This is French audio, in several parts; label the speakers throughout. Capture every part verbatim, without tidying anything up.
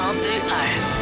Speaker 1: cent deux un.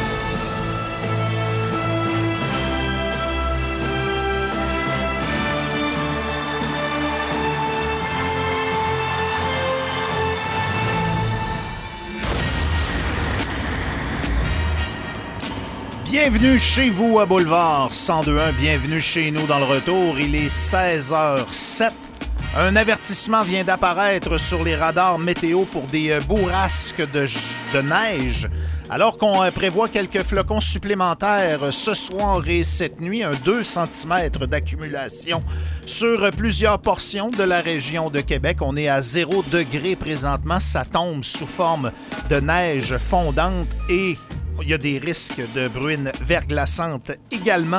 Speaker 2: Bienvenue chez vous à Boulevard cent deux un. Bienvenue chez nous dans le retour. Il est seize heures zéro sept. Un avertissement vient d'apparaître sur les radars météo pour des bourrasques de, de neige. Alors qu'on prévoit quelques flocons supplémentaires ce soir et cette nuit, un deux centimètres d'accumulation sur plusieurs portions de la région de Québec. On est à zéro degré présentement. Ça tombe sous forme de neige fondante et il y a des risques de bruines verglaçantes également.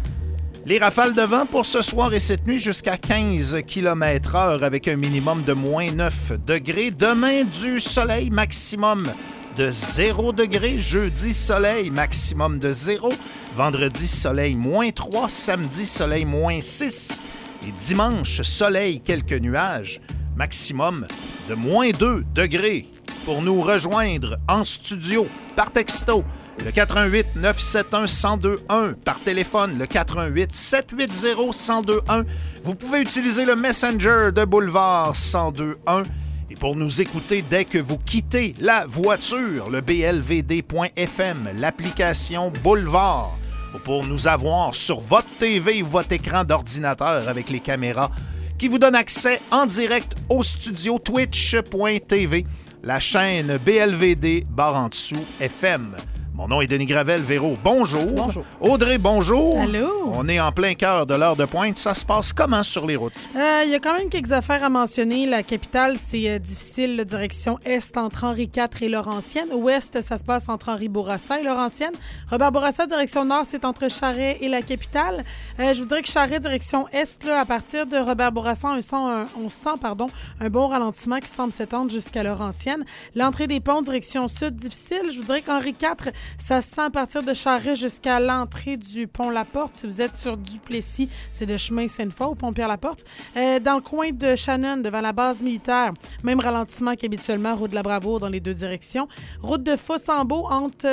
Speaker 2: Les rafales de vent pour ce soir et cette nuit jusqu'à quinze kilomètres heure avec un minimum de moins neuf degrés. Demain, du soleil maximum de zéro degré. Jeudi, soleil maximum de zéro. Vendredi, soleil moins trois. Samedi, soleil moins six. Et dimanche, soleil, quelques nuages. Maximum de moins deux degrés. Pour nous rejoindre en studio, par texto, le quatre un huit neuf sept un un zéro deux un, par téléphone, le quatre un huit sept huit zéro un zéro deux un. Vous pouvez utiliser le Messenger de Boulevard cent deux un. Et pour nous écouter dès que vous quittez la voiture, le b l v d point f m, l'application Boulevard. Ou pour nous avoir sur votre T V ou votre écran d'ordinateur avec les caméras qui vous donnent accès en direct au studio twitch point t v. La chaîne B L V D, barre en dessous, F M. Mon nom est Denis Gravel. Véro, bonjour.
Speaker 3: Bonjour.
Speaker 2: Audrey, bonjour.
Speaker 3: Allô.
Speaker 2: On est en plein cœur de l'heure de pointe. Ça se passe comment sur les routes?
Speaker 3: Il euh, y a quand même quelques affaires à mentionner. La capitale, c'est euh, difficile. La direction est entre Henri quatre et Laurentienne. Ouest, ça se passe entre Henri Bourassa et Laurentienne. Robert Bourassa, direction nord, c'est entre Charest et la capitale. Euh, je vous dirais que Charest, direction est, là, à partir de Robert Bourassa, on sent, un, on sent pardon, un bon ralentissement qui semble s'étendre jusqu'à Laurentienne. L'entrée des ponts, direction sud, difficile. Je vous dirais qu'Henri quatre, ça se sent à partir de Charest jusqu'à l'entrée du pont Laporte. Si vous êtes sur Duplessis, c'est le chemin Sainte-Foy au pont Pierre-Laporte. Euh, dans le coin de Shannon, devant la base militaire, même ralentissement qu'habituellement, route de la Bravoure dans les deux directions. Route de Fossambeau entre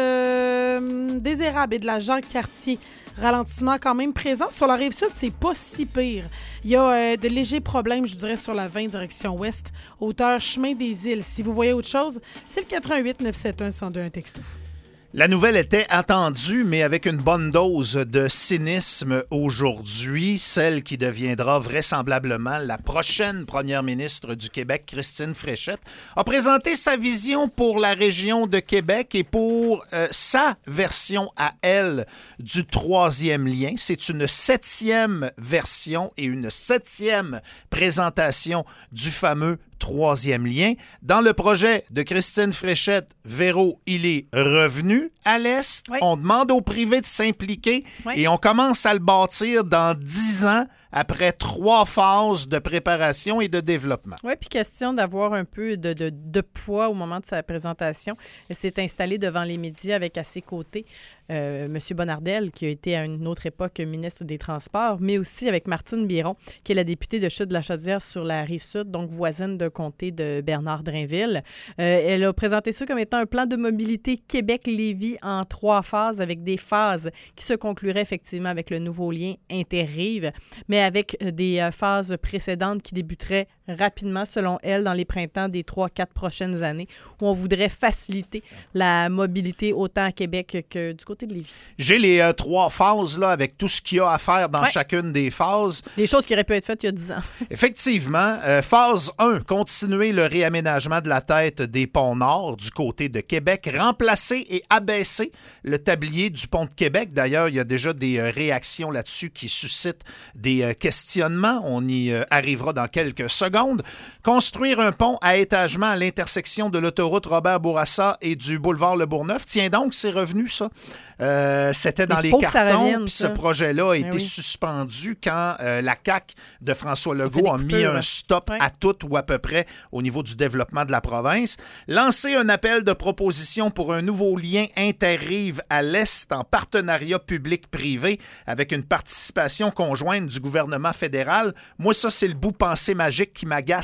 Speaker 3: euh, des Érables et de la Jacques-Cartier. Ralentissement quand même présent. Sur la rive sud, c'est pas si pire. Il y a euh, de légers problèmes, je dirais, sur la vingt direction ouest, hauteur chemin des Îles. Si vous voyez autre chose, c'est le quatre un huit neuf sept un un zéro deux un texto.
Speaker 2: La nouvelle était attendue, mais avec une bonne dose de cynisme aujourd'hui, celle qui deviendra vraisemblablement la prochaine première ministre du Québec, Christine Fréchette, a présenté sa vision pour la région de Québec et pour euh, sa version à elle du troisième lien. C'est une septième version et une septième présentation du fameux troisième lien. Dans le projet de Christine Fréchette, Véro, il est revenu à l'Est. Oui. On demande au privé de s'impliquer oui. et on commence à le bâtir dans dix ans après trois phases de préparation et de développement.
Speaker 4: Oui, puis question d'avoir un peu de, de, de poids au moment de sa présentation. Elle s'est installée devant les médias avec à ses côtés euh, M. Bonnardel, qui a été à une autre époque ministre des Transports, mais aussi avec Martine Biron, qui est la députée de Chutes-de-la-Chaudière sur la Rive-Sud, donc voisine de comté de Bernard-Drainville. Euh, elle a présenté ça comme étant un plan de mobilité Québec-Lévis en trois phases, avec des phases qui se concluraient effectivement avec le nouveau lien Inter-Rive, mais avec des euh, phases précédentes qui débuteraient rapidement, selon elle, dans les printemps des trois, quatre prochaines années, où on voudrait faciliter la mobilité autant à Québec que du côté de Lévis.
Speaker 2: J'ai les euh, trois phases, là, avec tout ce qu'il y a à faire dans ouais. chacune des phases.
Speaker 4: Des choses qui auraient pu être faites il y a dix ans.
Speaker 2: Effectivement. Euh, phase un, continuer le réaménagement de la tête des ponts nord du côté de Québec, remplacer et abaisser le tablier du pont de Québec. D'ailleurs, il y a déjà des euh, réactions là-dessus qui suscitent des euh, questionnements. On y euh, arrivera dans quelques secondes. Construire un pont à étagement à l'intersection de l'autoroute Robert-Bourassa et du boulevard Le Bourgneuf. Tiens donc, c'est revenu, ça. Euh, c'était dans les cartons, puis ce projet-là a été oui. suspendu quand euh, la C A Q de François Legault a mis un stop ouais. à tout ou à peu près au niveau du développement de la province. Lancer un appel de proposition pour un nouveau lien Inter-Rive à l'Est en partenariat public-privé avec une participation conjointe du gouvernement fédéral. Moi, ça, c'est le bout pensée magique qui m'agace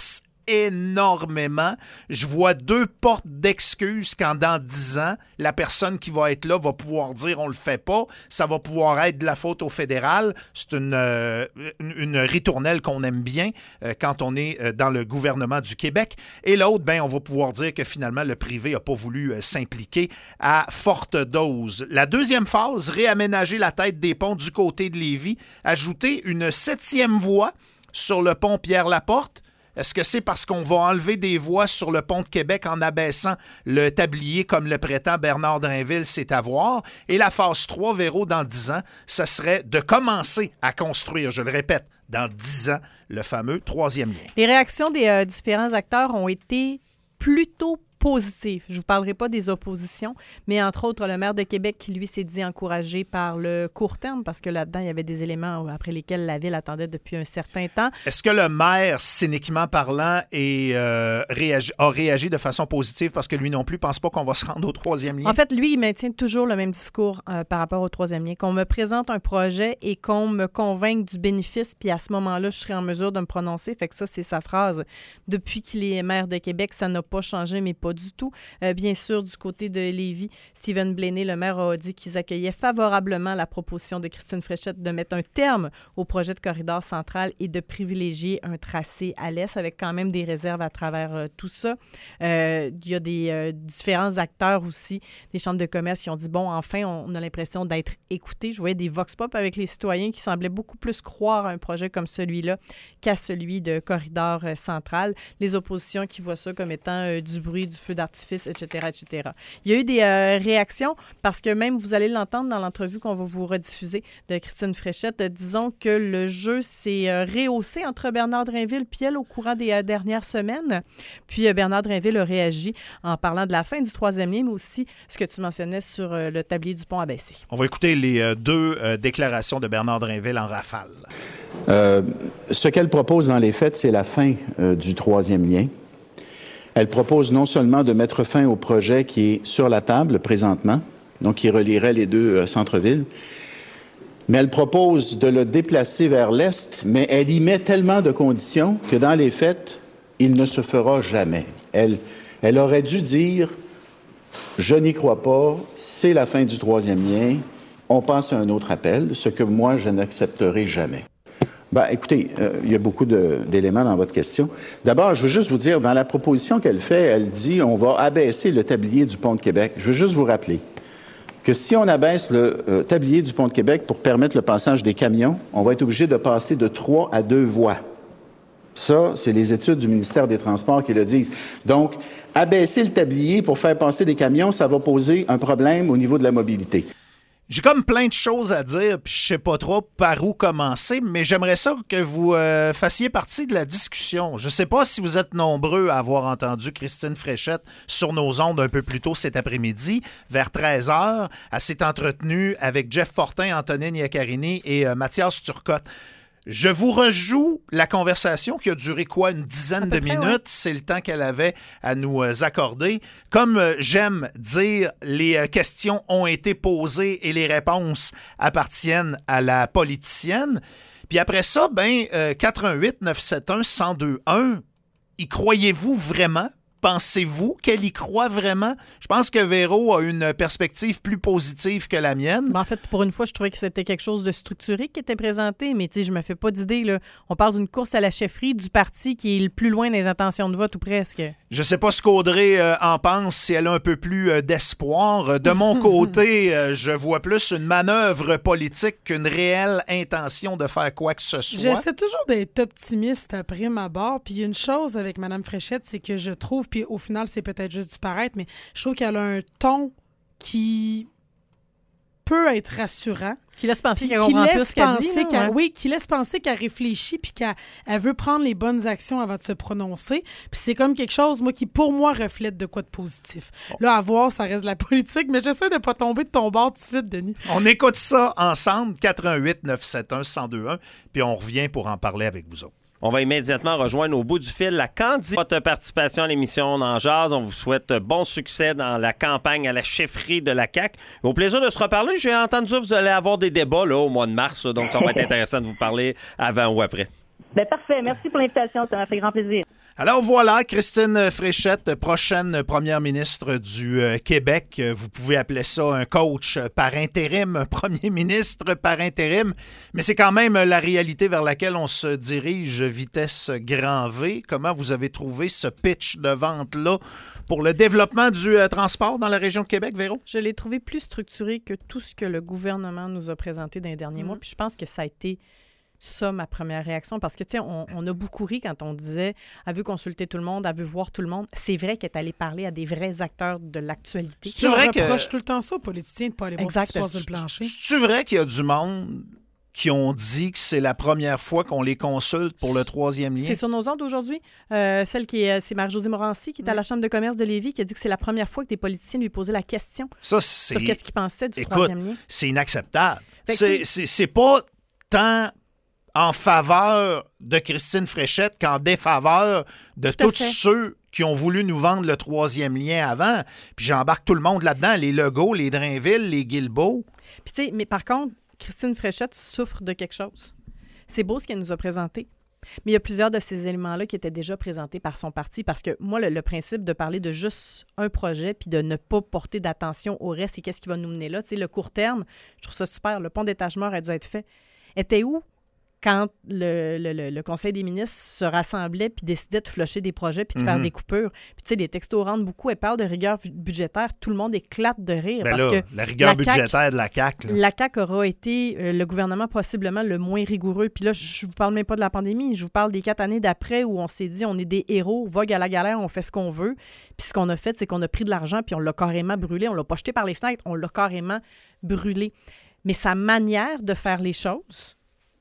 Speaker 2: énormément. Je vois deux portes d'excuses quand dans dix ans, la personne qui va être là va pouvoir dire on le fait pas. Ça va pouvoir être de la faute au fédéral. C'est une, euh, une, une ritournelle qu'on aime bien euh, quand on est euh, dans le gouvernement du Québec. Et l'autre, ben, on va pouvoir dire que finalement, le privé n'a pas voulu euh, s'impliquer à forte dose. La deuxième phase, réaménager la tête des ponts du côté de Lévis, ajouter une septième voie sur le pont Pierre-Laporte. Est-ce que c'est parce qu'on va enlever des voies sur le pont de Québec en abaissant le tablier comme le prétend Bernard Drainville, c'est à voir? Et la phase trois, Véro, dans dix ans, ce serait de commencer à construire, je le répète, dans dix ans, le fameux troisième lien.
Speaker 4: Les réactions des euh, différents acteurs ont été plutôt positif. Je ne vous parlerai pas des oppositions, mais entre autres, le maire de Québec qui, lui, s'est dit encouragé par le court terme parce que là-dedans, il y avait des éléments après lesquels la Ville attendait depuis un certain temps.
Speaker 2: Est-ce que le maire, cyniquement parlant, est, euh, réagi, a réagi de façon positive parce que lui non plus ne pense pas qu'on va se rendre au troisième lien?
Speaker 4: En fait, lui, il maintient toujours le même discours euh, par rapport au troisième lien, qu'on me présente un projet et qu'on me convainque du bénéfice, puis à ce moment-là, je serai en mesure de me prononcer. Fait que ça, c'est sa phrase. Depuis qu'il est maire de Québec, ça n'a pas changé, mais pas du tout. Euh, bien sûr, du côté de Lévis, Stephen Blaney, le maire, a dit qu'ils accueillaient favorablement la proposition de Christine Fréchette de mettre un terme au projet de corridor central et de privilégier un tracé à l'est avec quand même des réserves à travers euh, tout ça. Euh, il y a des euh, différents acteurs aussi, des chambres de commerce qui ont dit, bon, enfin, on, on a l'impression d'être écoutés. Je voyais des vox pop avec les citoyens qui semblaient beaucoup plus croire à un projet comme celui-là qu'à celui de corridor euh, central. Les oppositions qui voient ça comme étant euh, du bruit, du feu d'artifice, et cetera, et cetera. Il y a eu des euh, réactions parce que même, vous allez l'entendre dans l'entrevue qu'on va vous rediffuser de Christine Fréchette, euh, disons que le jeu s'est euh, rehaussé entre Bernard Drainville et elle au courant des euh, dernières semaines. Puis euh, Bernard Drainville a réagi en parlant de la fin du troisième lien, mais aussi ce que tu mentionnais sur euh, le tablier du pont abaissé.
Speaker 2: On va écouter les euh, deux euh, déclarations de Bernard Drainville en rafale.
Speaker 1: Euh, ce qu'elle propose dans les faits, c'est la fin euh, du troisième lien. Elle propose non seulement de mettre fin au projet qui est sur la table présentement, donc qui relierait les deux euh, centres-villes, mais elle propose de le déplacer vers l'est, mais elle y met tellement de conditions que dans les faits, il ne se fera jamais. Elle, elle aurait dû dire « Je n'y crois pas, c'est la fin du troisième lien, on passe à un autre appel », ce que moi, je n'accepterai jamais. Ben, écoutez, euh, il y a beaucoup de, d'éléments dans votre question. D'abord, je veux juste vous dire, dans la proposition qu'elle fait, elle dit on va abaisser le tablier du pont de Québec. Je veux juste vous rappeler que si on abaisse le euh, tablier du pont de Québec pour permettre le passage des camions, on va être obligé de passer de trois à deux voies. Ça, c'est les études du ministère des Transports qui le disent. Donc, abaisser le tablier pour faire passer des camions, ça va poser un problème au niveau de la mobilité.
Speaker 2: J'ai comme plein de choses à dire, puis je sais pas trop par où commencer, mais j'aimerais ça que vous euh, fassiez partie de la discussion. Je sais pas si vous êtes nombreux à avoir entendu Christine Fréchette sur nos ondes un peu plus tôt cet après-midi, vers treize heures. Elle s'est entretenue avec Jeff Fortin, Antonine Iaccarini et euh, Mathias Turcotte. Je vous rejoue la conversation qui a duré quoi, une dizaine de minutes. Ouais. C'est le temps qu'elle avait à nous accorder. Comme j'aime dire, les questions ont été posées et les réponses appartiennent à la politicienne. Puis après ça, ben, euh, quatre un huit neuf sept un un zéro deux un, y croyez-vous vraiment? Pensez-vous qu'elle y croit vraiment? Je pense que Véro a une perspective plus positive que la mienne.
Speaker 4: Ben en fait, pour une fois, je trouvais que c'était quelque chose de structuré qui était présenté, mais tu sais, je me fais pas d'idée, là. On parle d'une course à la chefferie du parti qui est le plus loin des intentions de vote, ou presque.
Speaker 2: Je sais pas ce qu'Audrey euh, en pense, si elle a un peu plus euh, d'espoir. De mon côté, euh, je vois plus une manœuvre politique qu'une réelle intention de faire quoi que ce soit.
Speaker 3: J'essaie toujours d'être optimiste à prime abord. Puis une chose avec Mme Fréchette, c'est que je trouve, puis au final, c'est peut-être juste du paraître, mais je trouve qu'elle a un ton qui peut être rassurant.
Speaker 4: Qui laisse penser qu'elle comprend plus ce qu'elle dit.
Speaker 3: Qu'elle, oui, qui laisse penser qu'elle réfléchit puis qu'elle elle veut prendre les bonnes actions avant de se prononcer. Puis c'est comme quelque chose, moi, qui, pour moi, reflète de quoi de positif. Bon. Là, à voir, ça reste de la politique, mais j'essaie de ne pas tomber de ton bord tout de suite, Denis.
Speaker 2: On écoute ça ensemble, quatre un huit neuf sept un un zéro deux un, puis on revient pour en parler avec vous autres.
Speaker 5: On va immédiatement rejoindre au bout du fil la candidate. Votre participation à l'émission On en jase. On vous souhaite bon succès dans la campagne à la chefferie de la C A Q. Au plaisir de se reparler. J'ai entendu ça, vous allez avoir des débats là, au mois de mars, là, donc ça va être intéressant de vous parler avant ou après.
Speaker 6: Bien, parfait. Merci pour l'invitation. Ça m'a fait grand plaisir.
Speaker 2: Alors voilà, Christine Fréchette, prochaine première ministre du euh, Québec. Vous pouvez appeler ça un coach par intérim, un premier ministre par intérim, mais c'est quand même la réalité vers laquelle on se dirige vitesse grand V. Comment vous avez trouvé ce pitch de vente-là pour le développement du euh, transport dans la région de Québec, Véro?
Speaker 4: Je l'ai trouvé plus structuré que tout ce que le gouvernement nous a présenté dans les derniers mmh. mois, puis je pense que ça a été ça, ma première réaction, parce que, tu sais, on, on a beaucoup ri quand on disait « elle veut consulter tout le monde, elle veut voir tout le monde ». C'est vrai qu'elle est allée parler à des vrais acteurs de l'actualité.
Speaker 3: C'est vrai qu'on reproche tout le temps ça aux politiciens de ne pas aller voir ce qui se passe sur le plancher.
Speaker 2: C'est vrai qu'il y a du monde qui ont dit que c'est la première fois qu'on les consulte pour le troisième lien?
Speaker 4: C'est sur nos ondes aujourd'hui. Euh, celle qui est, c'est Marie-Josée Morancy, qui est à la Chambre de commerce de Lévis, qui a dit que c'est la première fois que des politiciens lui posaient la question
Speaker 2: ça, c'est...
Speaker 4: sur qu'est-ce qu'ils pensaient du
Speaker 2: Écoute,
Speaker 4: troisième lien.
Speaker 2: C'est inacceptable. C'est, c'est, c'est pas tant en faveur de Christine Fréchette qu'en défaveur de tous ceux qui ont voulu nous vendre le troisième lien avant. Puis j'embarque tout le monde là-dedans, les Legault, les Drainville, les Guilbeault.
Speaker 4: Puis tu sais, mais par contre, Christine Fréchette souffre de quelque chose. C'est beau ce qu'elle nous a présenté, mais il y a plusieurs de ces éléments-là qui étaient déjà présentés par son parti, parce que moi, le, le principe de parler de juste un projet puis de ne pas porter d'attention au reste et qu'est-ce qui va nous mener là, tu sais, le court terme, je trouve ça super. Le pont d'Étagement aurait dû être fait. Était où quand le, le, le Conseil des ministres se rassemblait puis décidait de flusher des projets puis de mm-hmm. faire des coupures? Puis tu sais, les textos rentrent beaucoup. Elle parle de rigueur budgétaire. Tout le monde éclate de rire.
Speaker 2: Ben
Speaker 4: parce
Speaker 2: là,
Speaker 4: que
Speaker 2: la rigueur
Speaker 4: la
Speaker 2: budgétaire
Speaker 4: C A Q,
Speaker 2: de la C A Q. Là.
Speaker 4: La C A Q aura été euh, le gouvernement possiblement le moins rigoureux. Puis là, je vous parle même pas de la pandémie. Je vous parle des quatre années d'après où on s'est dit on est des héros, vogue à la galère, on fait ce qu'on veut. Puis ce qu'on a fait, c'est qu'on a pris de l'argent puis on l'a carrément brûlé. On l'a pas jeté par les fenêtres, on l'a carrément brûlé. Mais sa manière de faire les choses...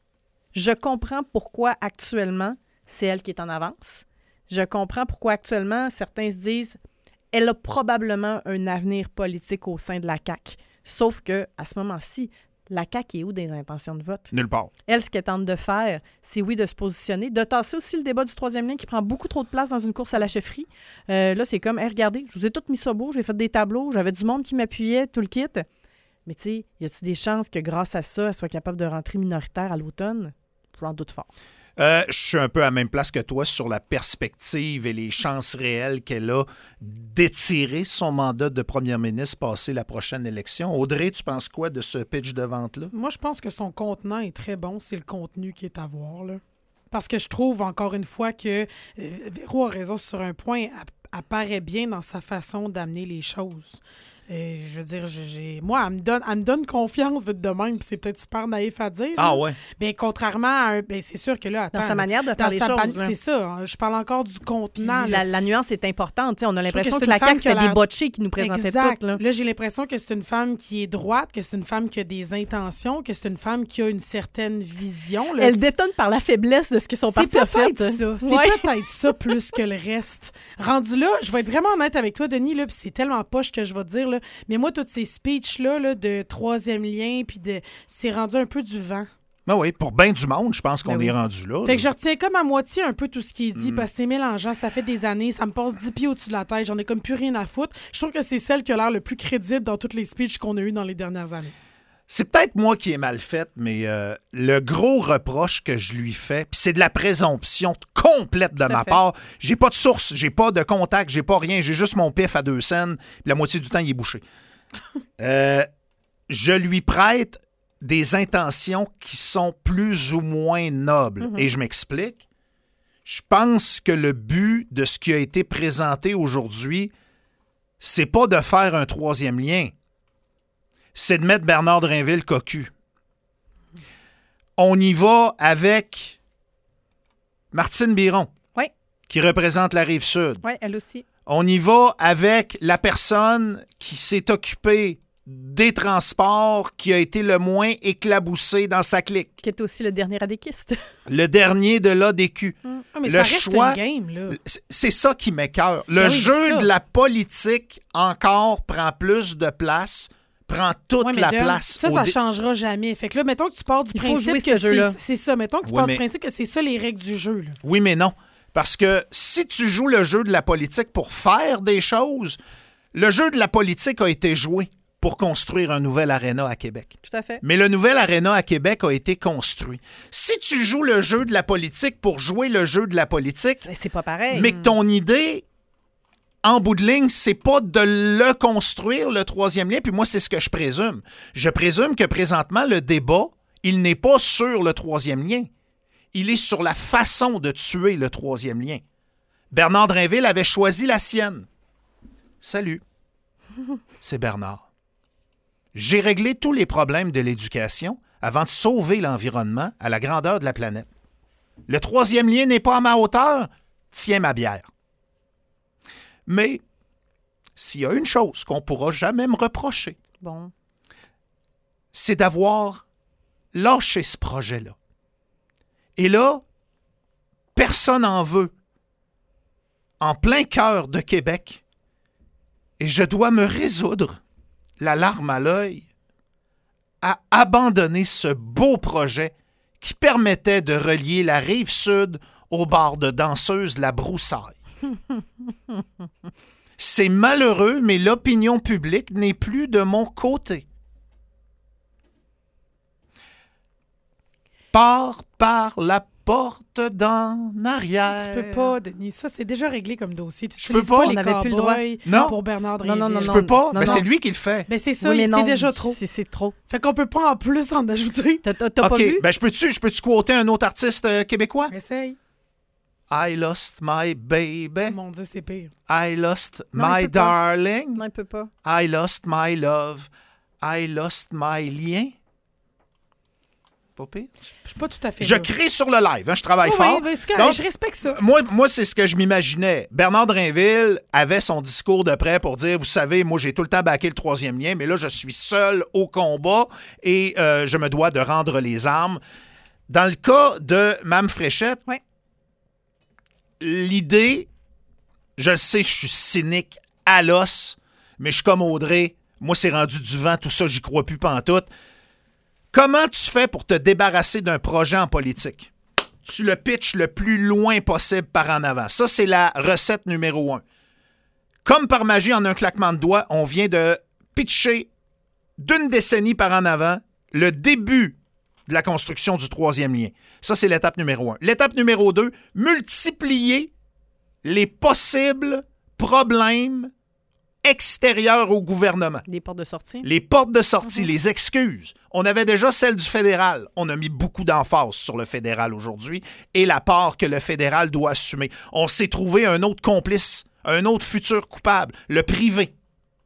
Speaker 4: Je comprends pourquoi actuellement, c'est elle qui est en avance. Je comprends pourquoi actuellement, certains se disent elle a probablement un avenir politique au sein de la C A Q. Sauf que à ce moment-ci, la C A Q est où des intentions de vote?
Speaker 2: Nulle part.
Speaker 4: Elle, ce qu'elle tente de faire, c'est oui, de se positionner, de tasser aussi le débat du troisième lien qui prend beaucoup trop de place dans une course à la chefferie. Euh, là, c'est comme, hey, regardez, je vous ai tout mis ça beau, j'ai fait des tableaux, j'avais du monde qui m'appuyait, tout le kit. Mais tu sais, y a-t-il des chances que grâce à ça, elle soit capable de rentrer minoritaire à l'automne? J'en doute fort.
Speaker 2: Euh, je suis un peu à la même place que toi sur la perspective et les chances réelles qu'elle a d'étirer son mandat de première ministre passer la prochaine élection. Audrey, tu penses quoi de ce pitch de vente-là?
Speaker 3: Moi, je pense que son contenant est très bon. C'est le contenu qui est à voir, là. Parce que je trouve, encore une fois, que euh, Véro a raison sur un point. Elle apparaît bien dans sa façon d'amener les choses. Euh, je veux dire, j'ai, moi, elle me donne, elle me donne confiance vite de même, puis c'est peut-être super naïf à dire.
Speaker 2: Ah ouais?
Speaker 3: Bien, contrairement à un... Bien, c'est sûr que là, attends...
Speaker 4: Dans sa manière de faire les
Speaker 3: sa,
Speaker 4: choses.
Speaker 3: C'est ça. Hein, je parle encore du contenant.
Speaker 4: La, la nuance est importante. T'sais, on a l'impression que,
Speaker 3: que
Speaker 4: la C A Q, c'était
Speaker 3: la...
Speaker 4: des botchés qui nous présentaient
Speaker 3: exact.
Speaker 4: toutes. Là.
Speaker 3: là, j'ai l'impression que c'est une femme qui est droite, que c'est une femme qui a des intentions, que c'est une femme qui a une certaine vision. Là.
Speaker 4: Elle détonne par la faiblesse de ce qu'ils sont partis à faire.
Speaker 3: C'est peut-être ça. C'est ouais. peut-être ça plus que le reste. Rendu là, je vais être vraiment honnête avec toi, Denis, là, puis c'est tellement poche que je vais te dire, là, mais moi, toutes ces speeches-là là, de troisième lien, puis de c'est rendu un peu du vent.
Speaker 2: Ben oui, pour bien du monde, je pense qu'on
Speaker 3: ben
Speaker 2: est
Speaker 3: oui.
Speaker 2: rendu là.
Speaker 3: Fait
Speaker 2: là.
Speaker 3: que je retiens comme à moitié un peu tout ce qui est dit,
Speaker 2: mm.
Speaker 3: parce que c'est mélangeant, ça fait des années, ça me passe dix pieds au-dessus de la tête, j'en ai comme plus rien à foutre. Je trouve que c'est celle qui a l'air le plus crédible dans toutes les speeches qu'on a eues dans les dernières années.
Speaker 2: C'est peut-être moi qui ai mal fait, mais euh, le gros reproche que je lui fais, puis c'est de la présomption complète de ma part. J'ai pas de source, j'ai pas de contact, j'ai pas rien, j'ai juste mon pif à deux cents, puis la moitié du temps, il est bouché. euh, je lui prête des intentions qui sont plus ou moins nobles. Mm-hmm. Et je m'explique. Je pense que le but de ce qui a été présenté aujourd'hui, c'est pas de faire un troisième lien. C'est de mettre Bernard Drainville cocu. On y va avec Martine Biron,
Speaker 4: oui.
Speaker 2: qui représente la Rive-Sud.
Speaker 4: Oui, elle aussi.
Speaker 2: On y va avec la personne qui s'est occupée des transports, qui a été le moins éclaboussé dans sa clique.
Speaker 4: Qui est aussi le dernier adéquiste.
Speaker 2: Le dernier de l'A D Q.
Speaker 3: Mmh. Ah, mais
Speaker 2: le
Speaker 3: ça reste
Speaker 2: choix,
Speaker 3: une game, là.
Speaker 2: C'est ça qui m'écoeure. Le
Speaker 3: ben oui,
Speaker 2: jeu de la politique encore prend plus de place, prend toute
Speaker 3: ouais,
Speaker 2: la
Speaker 3: de,
Speaker 2: place.
Speaker 3: Ça, ça ne
Speaker 2: dé...
Speaker 3: changera jamais. Fait que là, mettons que tu pars du
Speaker 4: Il
Speaker 3: principe
Speaker 4: que
Speaker 3: que
Speaker 4: c'est,
Speaker 3: c'est ça. Mettons que tu
Speaker 2: oui,
Speaker 3: pars
Speaker 2: mais...
Speaker 3: du principe que c'est ça les règles du jeu. Là.
Speaker 2: Oui, mais non. Parce que si tu joues le jeu de la politique pour faire des choses, le jeu de la politique a été joué. pour construire un nouvel aréna à Québec.
Speaker 4: Tout à fait.
Speaker 2: Mais le nouvel aréna à Québec a été construit. Si tu joues le jeu de la politique pour jouer le jeu de la politique,
Speaker 4: C'est, c'est pas pareil.
Speaker 2: mais que ton idée, en bout de ligne, c'est pas de le construire, le troisième lien, puis moi, c'est ce que je présume. Je présume que présentement, le débat, il n'est pas sur le troisième lien. Il est sur la façon de tuer le troisième lien. Bernard Drinville avait choisi la sienne. Salut, c'est Bernard. J'ai réglé tous les problèmes de l'éducation avant de sauver l'environnement à la grandeur de la planète. Le troisième lien n'est pas à ma hauteur, tiens ma bière. Mais s'il y a une chose qu'on ne pourra jamais me reprocher,
Speaker 4: Bon.
Speaker 2: c'est d'avoir lâché ce projet-là. Et là, personne n'en veut. En plein cœur de Québec, et je dois me résoudre, la larme à l'œil, à abandonner ce beau projet qui permettait de relier la rive sud au bar de danseuse La Broussaille. C'est malheureux, mais l'opinion publique n'est plus de mon côté. Pars par la porte d'en arrière.
Speaker 3: Tu peux pas, Denis. Ça, c'est déjà réglé comme dossier. Tu
Speaker 2: Je peux
Speaker 3: utilises
Speaker 2: pas.
Speaker 3: pas
Speaker 2: On
Speaker 3: les
Speaker 4: n'avait plus le droit.
Speaker 3: cowboys
Speaker 2: Non.
Speaker 3: pour Bernard
Speaker 4: Non, non,
Speaker 3: Drinville.
Speaker 4: non,
Speaker 2: Je
Speaker 4: non.
Speaker 2: peux pas,
Speaker 4: non,
Speaker 2: mais
Speaker 4: non.
Speaker 2: c'est lui qui le fait.
Speaker 3: Ben, c'est ça,
Speaker 4: Oui, mais
Speaker 3: il-
Speaker 4: non,
Speaker 3: c'est déjà trop.
Speaker 4: C'est, c'est trop.
Speaker 3: Fait qu'on peut pas en plus en ajouter.
Speaker 4: T'as, t'as, t'as
Speaker 2: OK,
Speaker 4: pas vu?
Speaker 2: ben je peux-tu, je peux-tu quoter un autre artiste euh, québécois?
Speaker 3: Essaye.
Speaker 2: I lost my baby.
Speaker 3: Mon Dieu, c'est pire.
Speaker 2: I lost
Speaker 4: Non, il
Speaker 2: my
Speaker 4: peut pas.
Speaker 2: darling.
Speaker 4: Non, il peut pas.
Speaker 2: I lost my love. I lost my lien. Pas pire.
Speaker 3: Je suis pas tout à fait
Speaker 2: Je
Speaker 3: là.
Speaker 2: crie sur le live, hein, je travaille
Speaker 3: Oui,
Speaker 2: fort.
Speaker 3: oui, mais c'est correct,
Speaker 2: Donc,
Speaker 3: je respecte ça.
Speaker 2: Moi, moi c'est ce que je m'imaginais. Bernard Drinville avait son discours de près pour dire, vous savez, moi, j'ai tout le temps baqué le troisième lien, mais là, je suis seul au combat et euh, je me dois de rendre les armes. Dans le cas de Mme Fréchette,
Speaker 4: Ouais.
Speaker 2: l'idée, je le sais, je suis cynique à l'os, mais je suis comme Audrey. Moi, c'est rendu du vent, tout ça, j'y crois plus pantoute. Comment tu fais pour te débarrasser d'un projet en politique? Tu le pitches le plus loin possible par en avant. Ça, c'est la recette numéro un. Comme par magie, en un claquement de doigts, on vient de pitcher d'une décennie par en avant le début de la construction du troisième lien. Ça, c'est l'étape numéro un. L'étape numéro deux, multiplier les possibles problèmes extérieurs au gouvernement.
Speaker 4: Des portes de sortie.
Speaker 2: Les portes de sortie,
Speaker 4: Mm-hmm.
Speaker 2: les excuses. On avait déjà celle du fédéral. On a mis beaucoup d'emphase sur le fédéral aujourd'hui et la part que le fédéral doit assumer. On s'est trouvé un autre complice, un autre futur coupable, le privé.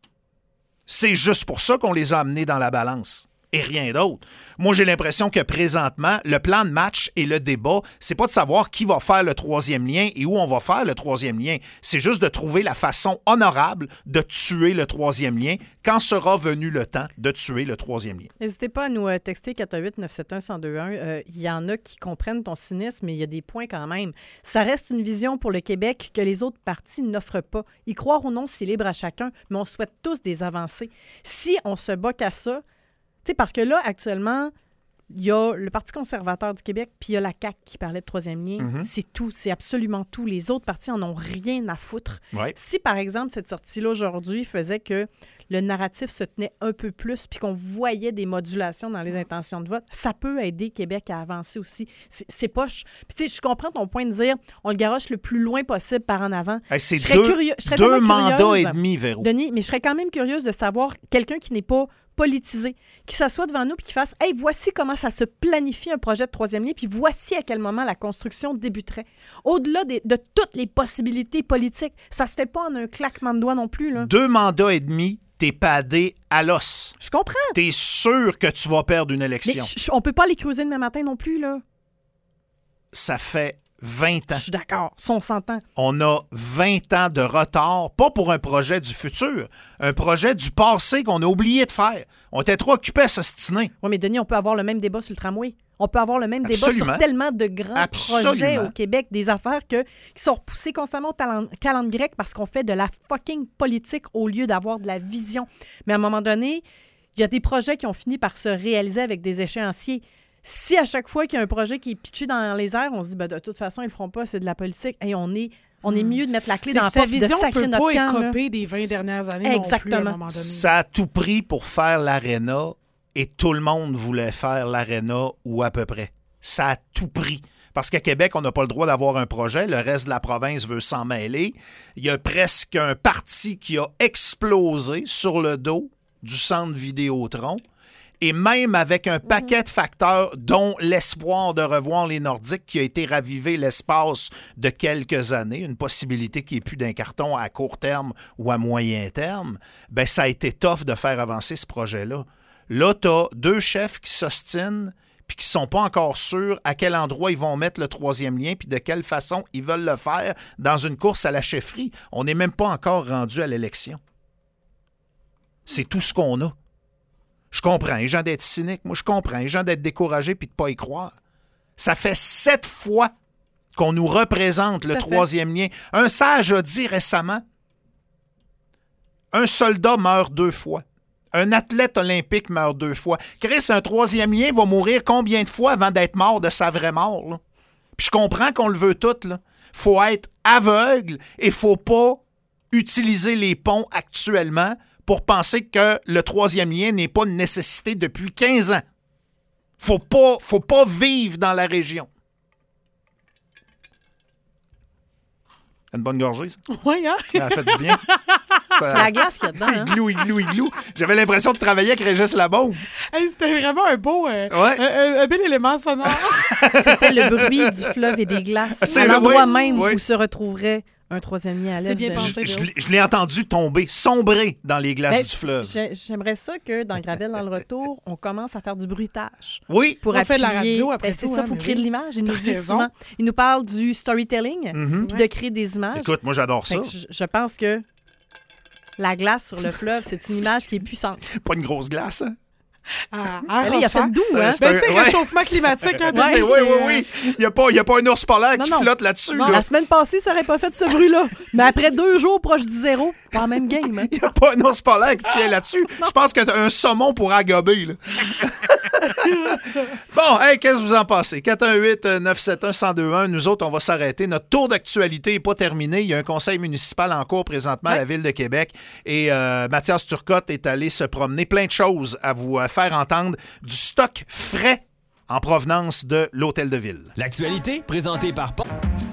Speaker 2: C'est juste pour ça qu'on les a amenés dans la balance. Et rien d'autre. Moi, j'ai l'impression que présentement, le plan de match et le débat, c'est pas de savoir qui va faire le troisième lien et où on va faire le troisième lien. C'est juste de trouver la façon honorable de tuer le troisième lien quand sera venu le temps de tuer le troisième lien.
Speaker 4: N'hésitez pas à nous euh, texter quatre un huit neuf sept un un zéro deux un. Euh, Il y en a qui comprennent ton cynisme, mais il y a des points quand même. Ça reste une vision pour le Québec que les autres partis n'offrent pas. Y croire ou non, c'est libre à chacun, mais on souhaite tous des avancées. Si on se bat qu'à ça, tu sais, parce que là, actuellement, il y a le Parti conservateur du Québec, puis il y a la C A Q qui parlait de troisième lien.
Speaker 2: Mm-hmm.
Speaker 4: C'est tout, c'est absolument tout. Les autres partis en ont rien à foutre.
Speaker 2: Ouais.
Speaker 4: Si, par exemple, cette sortie-là aujourd'hui faisait que le narratif se tenait un peu plus puis qu'on voyait des modulations dans les intentions de vote, ça peut aider Québec à avancer aussi. C'est, c'est pas... Puis tu sais, je comprends ton point de dire on le garoche le plus loin possible par en avant.
Speaker 2: Hey, c'est
Speaker 4: Je serais
Speaker 2: deux,
Speaker 4: curieux- je serais
Speaker 2: deux
Speaker 4: tellement
Speaker 2: mandats
Speaker 4: curieuse,
Speaker 2: et demi, Véro.
Speaker 4: Denis, mais je serais quand même curieuse de savoir quelqu'un qui n'est pas politisé, qui s'assoit devant nous puis qui fasse « Hey, voici comment ça se planifie un projet de troisième lien, puis voici à quel moment la construction débuterait. » Au-delà des- de toutes les possibilités politiques, ça se fait pas en un claquement de doigts non plus, là.
Speaker 2: Deux mandats et demi, t'es padé à l'os.
Speaker 4: Je comprends.
Speaker 2: T'es sûr que tu vas perdre une
Speaker 4: Mais
Speaker 2: élection.
Speaker 4: je- on peut pas les creuser demain matin non plus, là.
Speaker 2: Ça fait vingt
Speaker 4: Je
Speaker 2: ans.
Speaker 4: suis d'accord. Si on s'entend.
Speaker 2: On a vingt ans de retard, pas pour un projet du futur, un projet du passé qu'on a oublié de faire. On était trop occupés à s'ostiner.
Speaker 4: Oui, mais Denis, on peut avoir le même débat sur le tramway. On peut avoir le même
Speaker 2: Absolument.
Speaker 4: débat sur tellement de grands
Speaker 2: Absolument.
Speaker 4: projets au Québec, des affaires que, qui sont repoussées constamment au talent- calendrier grec parce qu'on fait de la fucking politique au lieu d'avoir de la vision. Mais à un moment donné, il y a des projets qui ont fini par se réaliser avec des échéanciers. Si à chaque fois qu'il y a un projet qui est pitché dans les airs, on se dit ben, de toute façon, ils le feront pas, c'est de la politique. Hey, on est on est mieux de mettre la clé dans la porte et de sacrer notre camp.
Speaker 3: Sa vision peut pas écoper des vingt dernières années.
Speaker 4: Exactement.
Speaker 3: Non plus, à un moment donné.
Speaker 2: Ça a tout pris pour faire l'aréna et tout le monde voulait faire l'aréna ou à peu près. Ça a tout pris. Parce qu'à Québec, on n'a pas le droit d'avoir un projet. Le reste de la province veut s'en mêler. Il y a presque un parti qui a explosé sur le dos du centre Vidéotron. Et même avec un paquet de facteurs, dont l'espoir de revoir les Nordiques qui a été ravivé l'espace de quelques années, une possibilité qui est plus d'un carton à court terme ou à moyen terme, ben ça a été tough de faire avancer ce projet-là. Là, tu as deux chefs qui s'ostinent puis qui ne sont pas encore sûrs à quel endroit ils vont mettre le troisième lien puis de quelle façon ils veulent le faire dans une course à la chefferie. On n'est même pas encore rendu à l'élection. C'est tout ce qu'on a. Je comprends les gens d'être cyniques. Moi, je comprends les gens d'être découragés puis de ne pas y croire. Ça fait sept fois qu'on nous représente le troisième lien. Un sage a dit récemment, un soldat meurt deux fois. Un athlète olympique meurt deux fois. Chris, un troisième lien va mourir combien de fois avant d'être mort de sa vraie mort? Là? Puis je comprends qu'on le veut tout. Il faut être aveugle et il ne faut pas utiliser les ponts actuellement pour penser que le troisième lien n'est pas une nécessité depuis quinze ans. Faut pas, faut pas vivre dans la région. Une bonne gorgée, ça?
Speaker 3: Oui, hein?
Speaker 2: Ça a fait du bien.
Speaker 4: C'est la glace qu'il y a dedans. Hein?
Speaker 2: Igloo, igloo, igloo. J'avais l'impression de travailler avec Régis Labaume.
Speaker 3: Hey, c'était vraiment un beau... Euh,
Speaker 2: ouais.
Speaker 3: un, un, un bel élément sonore.
Speaker 4: C'était le bruit du fleuve et des glaces.
Speaker 2: C'est
Speaker 4: à
Speaker 2: le,
Speaker 4: l'endroit
Speaker 2: oui,
Speaker 4: même
Speaker 2: oui.
Speaker 4: où se retrouverait un troisième lien à l'est.
Speaker 3: C'est bien pensé.
Speaker 2: Je, je, je l'ai entendu tomber, sombrer dans les glaces
Speaker 4: Ben,
Speaker 2: du fleuve.
Speaker 4: j'ai- J'aimerais ça que dans Gravel dans le retour, on commence à faire du bruitage.
Speaker 2: Oui.
Speaker 4: Pour
Speaker 3: On fait de la
Speaker 4: appuyer-
Speaker 3: radio après
Speaker 4: Ben, c'est
Speaker 3: tout,
Speaker 4: ça,
Speaker 3: hein,
Speaker 4: pour
Speaker 3: mais
Speaker 4: créer
Speaker 3: oui.
Speaker 4: de l'image. Ils nous
Speaker 3: T'as
Speaker 4: disent
Speaker 3: raison.
Speaker 4: souvent. Ils nous parlent du storytelling,
Speaker 2: Mhm.
Speaker 4: puis de créer des images.
Speaker 2: Écoute, moi, j'adore
Speaker 4: Fait
Speaker 2: ça.
Speaker 4: que je, je pense que la glace sur le fleuve, c'est une image qui est puissante.
Speaker 2: Pas une grosse glace, hein?
Speaker 3: Ah,
Speaker 4: Ben là, il a fait doux, hein?
Speaker 2: C'est un-
Speaker 3: Ben, c'est
Speaker 2: ouais.
Speaker 3: réchauffement climatique. Hein,
Speaker 4: Ouais,
Speaker 2: C'est- oui, oui, oui. Il n'y a, pas- y a pas un ours polaire
Speaker 4: Non,
Speaker 2: qui
Speaker 4: non.
Speaker 2: flotte là-dessus.
Speaker 4: Non,
Speaker 2: là.
Speaker 4: la semaine passée, ça n'aurait pas fait ce bruit-là. Mais après deux jours proche du zéro, pas la même game. Hein?
Speaker 2: Il n'y a pas un ours polaire qui tient là-dessus. Je pense que t'as un saumon pour agober. Là. Bon, hey, qu'est-ce que vous en pensez? quatre un huit neuf sept un un zéro deux un. Nous autres, on va s'arrêter. Notre tour d'actualité n'est pas terminé. Il y a un conseil municipal en cours présentement à la Ville de Québec. Et euh, Mathias Turcotte est allé se promener. Plein de choses à vous euh, faire entendre. Du stock frais en provenance de l'Hôtel de Ville.
Speaker 6: L'actualité présentée par Pont.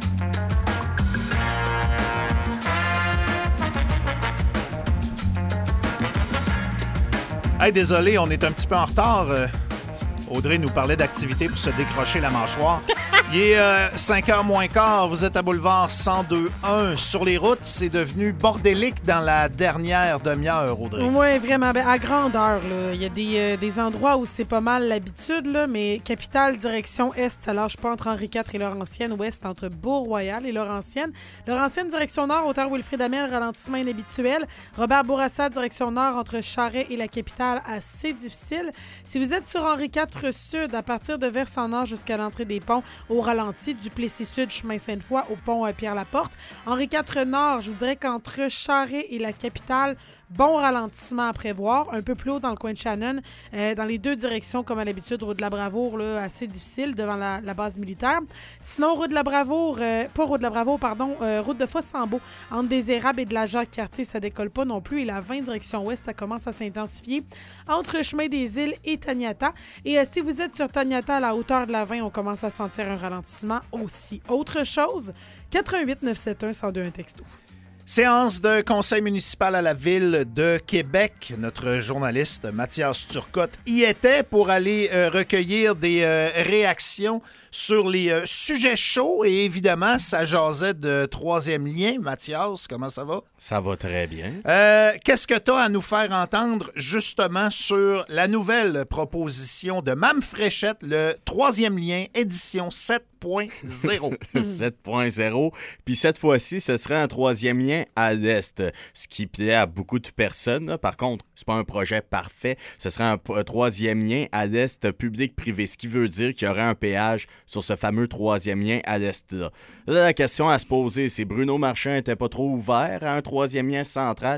Speaker 2: Hey, désolé, on est un petit peu en retard. Euh, Audrey nous parlait d'activité pour se décrocher la mâchoire. Il est euh, cinq heures moins quart. Vous êtes à Boulevard cent deux un. Sur les routes, c'est devenu bordélique dans la dernière demi-heure, Audrey.
Speaker 3: Oui, vraiment. Ben, à grandeur, là. Il y a des, euh, des endroits où c'est pas mal l'habitude, là, mais capitale, direction Est, ça lâche pas entre Henri quatre et Laurentienne. Ouest, entre Beau-Royal et Laurentienne. Laurentienne, direction Nord, hauteur Wilfrid Amel, ralentissement inhabituel. Robert Bourassa, direction Nord, entre Charest et la capitale, assez difficile. Si vous êtes sur Henri quatre Sud, à partir de Versant-Nord jusqu'à l'entrée des ponts, au ralenti, Duplessis Sud, chemin Sainte-Foy, au pont euh, Pierre-Laporte. Henri quatre Nord, je vous dirais qu'entre Charest et la capitale, bon ralentissement à prévoir. Un peu plus haut dans le coin de Shannon, euh, dans les deux directions, comme à l'habitude, route de la Bravoure, là, assez difficile devant la, la base militaire. Sinon, route de la Bravoure, euh, pas route de la Bravoure, pardon, euh, route de Fossambeau, entre des Érables et de la Jacques-Cartier, ça décolle pas non plus. Et la vingt direction ouest, ça commence à s'intensifier entre chemin des Îles et Taniata. Et euh, si vous êtes sur Taniata, à la hauteur de la vingt, on commence à sentir un ralentissement aussi. Autre chose, quatre un huit neuf sept un un zéro deux un texto.
Speaker 2: Séance de conseil municipal à la Ville de Québec. Notre journaliste Mathias Turcotte y était pour aller euh, recueillir des euh, réactions sur les euh, sujets chauds. Et évidemment, ça jasait de troisième lien. Mathias, comment ça va?
Speaker 7: Ça va très bien.
Speaker 2: Euh, qu'est-ce que tu as à nous faire entendre justement sur la nouvelle proposition de Mme Fréchette, le troisième lien, édition sept point zéro?
Speaker 7: sept point zéro. Puis cette fois-ci, ce serait un troisième lien à l'Est, ce qui plaît à beaucoup de personnes. Là. Par contre, c'est pas un projet parfait. Ce serait un, un troisième lien à l'Est public-privé, ce qui veut dire qu'il y aurait un péage sur ce fameux troisième lien à l'Est-là. Là, la question à se poser, c'est Bruno Marchand n'était pas trop ouvert à un troisième lien central.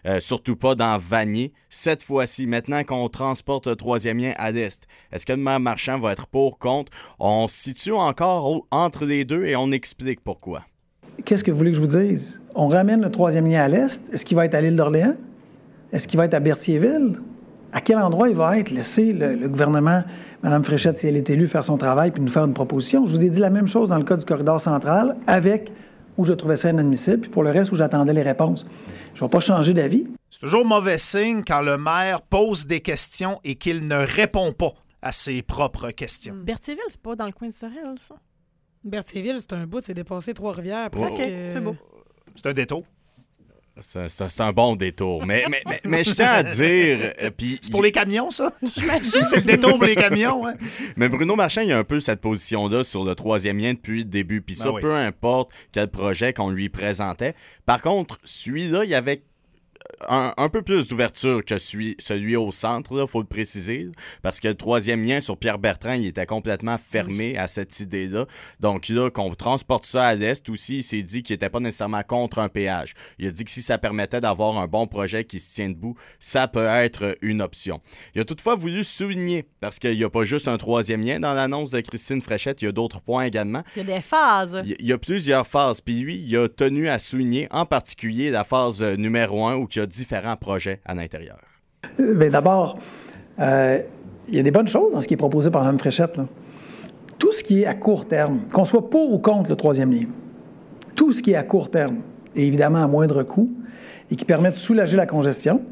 Speaker 7: euh, surtout pas dans Vanier. Cette fois-ci, maintenant qu'on transporte le troisième lien à l'est, est-ce que le maire Marchand va être pour, contre? On se situe encore au, entre les deux et on explique pourquoi.
Speaker 8: Qu'est-ce que vous voulez que je vous dise? On ramène le troisième lien à l'est. Est-ce qu'il va être à l'île d'Orléans? Est-ce qu'il va être à Berthierville? À quel endroit il va être? Laisser le, le gouvernement, Mme Fréchette, si elle est élue, faire son travail puis nous faire une proposition. Je vous ai dit la même chose dans le cas du corridor central, avec où je trouvais ça inadmissible, puis pour le reste, où j'attendais les réponses. Je ne vais pas changer d'avis.
Speaker 2: C'est toujours mauvais signe quand le maire pose des questions et qu'il ne répond pas à ses propres questions.
Speaker 4: Mm. Berthierville, c'est pas dans le coin de Sorel, ça?
Speaker 3: Berthierville, c'est un bout, c'est dépassé Trois-Rivières.
Speaker 4: OK,
Speaker 3: presque.
Speaker 4: c'est beau.
Speaker 2: C'est un détour.
Speaker 7: C'est, c'est, c'est un bon détour. Mais, mais, mais, mais je tiens à dire... Euh, pis,
Speaker 2: c'est pour les camions, ça? C'est le détour pour les camions, hein?
Speaker 7: Mais Bruno Marchand, il a un peu cette position-là sur le troisième lien depuis le début. Puis ça, ben oui. Peu importe quel projet qu'on lui présentait. Par contre, celui-là, il y avait Un, un peu plus d'ouverture que celui, celui au centre, il faut le préciser, parce que le troisième lien sur Pierre-Bertrand, il était complètement fermé à cette idée-là. Donc là, qu'on transporte ça à l'est aussi, il s'est dit qu'il n'était pas nécessairement contre un péage. Il a dit que si ça permettait d'avoir un bon projet qui se tient debout, ça peut être une option. Il a toutefois voulu souligner, parce qu'il n'y a pas juste un troisième lien dans l'annonce de Christine Fréchette, il y a d'autres points également.
Speaker 4: Il y a des phases.
Speaker 7: Il y a plusieurs phases, puis lui, il a tenu à souligner en particulier la phase numéro un où il y a différents projets à l'intérieur.
Speaker 8: Bien, d'abord, euh, il y a des bonnes choses dans ce qui est proposé par Mme Fréchette. Là. Tout ce qui est à court terme, qu'on soit pour ou contre le troisième lien, tout ce qui est à court terme, et évidemment à moindre coût, et qui permet de soulager la congestion,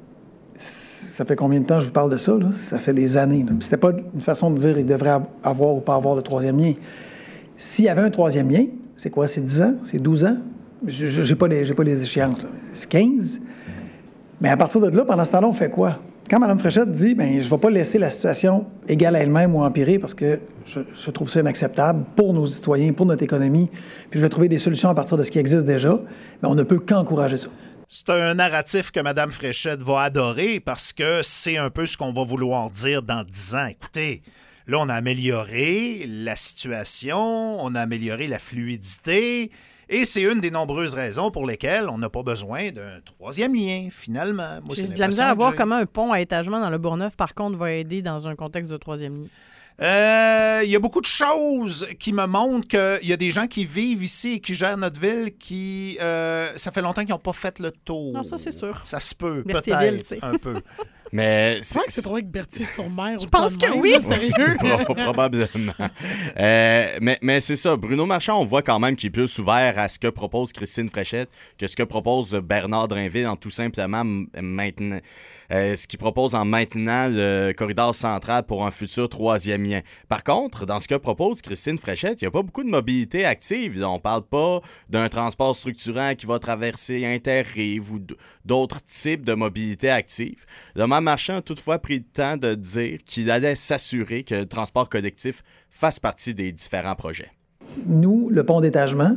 Speaker 8: ça fait combien de temps je vous parle de ça? Là? Ça fait des années. Là. Puis c'était pas une façon de dire qu'il devrait avoir ou pas avoir le troisième lien. S'il y avait un troisième lien, c'est quoi? C'est dix ans? C'est douze ans? Je n'ai pas, pas les échéances. Là. C'est quinze? Mais à partir de là, pendant ce temps-là, on fait quoi? Quand Mme Fréchette dit, bien, je ne vais pas laisser la situation égale à elle-même ou empirer parce que je, je trouve ça inacceptable pour nos citoyens, pour notre économie, puis je vais trouver des solutions à partir de ce qui existe déjà, bien, on ne peut qu'encourager ça.
Speaker 2: C'est un narratif que Mme Fréchette va adorer parce que c'est un peu ce qu'on va vouloir dire dans dix ans. Écoutez, là, on a amélioré la situation, on a amélioré la fluidité. Et c'est une des nombreuses raisons pour lesquelles on n'a pas besoin d'un troisième lien, finalement. Moi,
Speaker 4: j'ai
Speaker 2: c'est
Speaker 4: de la misère à voir comment un pont à étagement dans le Bourgneuf, par contre, va aider dans un contexte de troisième lien.
Speaker 2: Il euh, y a beaucoup de choses qui me montrent qu'il y a des gens qui vivent ici et qui gèrent notre ville qui, euh, ça fait longtemps qu'ils n'ont pas fait le tour.
Speaker 4: Non, ça, c'est sûr.
Speaker 2: Ça se peut, peut-être,
Speaker 4: t'sais.
Speaker 2: un peu.
Speaker 7: Mais
Speaker 3: je crois que c'est trop avec Berthier-sur-Mer.
Speaker 4: Je pense que oui.
Speaker 3: Sérieux.
Speaker 7: Probablement. Euh, mais, mais c'est ça. Bruno Marchand, on voit quand même qu'il est plus ouvert à ce que propose Christine Fréchette que ce que propose Bernard Drinville en tout simplement maintenant. Euh, ce qu'il propose en maintenant le corridor central pour un futur troisième lien. Par contre, dans ce que propose Christine Fréchette, il n'y a pas beaucoup de mobilité active. On ne parle pas d'un transport structurant qui va traverser Interrive ou d'autres types de mobilité active. Le maire Marchand a toutefois pris le temps de dire qu'il allait s'assurer que le transport collectif fasse partie des différents projets.
Speaker 8: Nous, le pont d'étagement,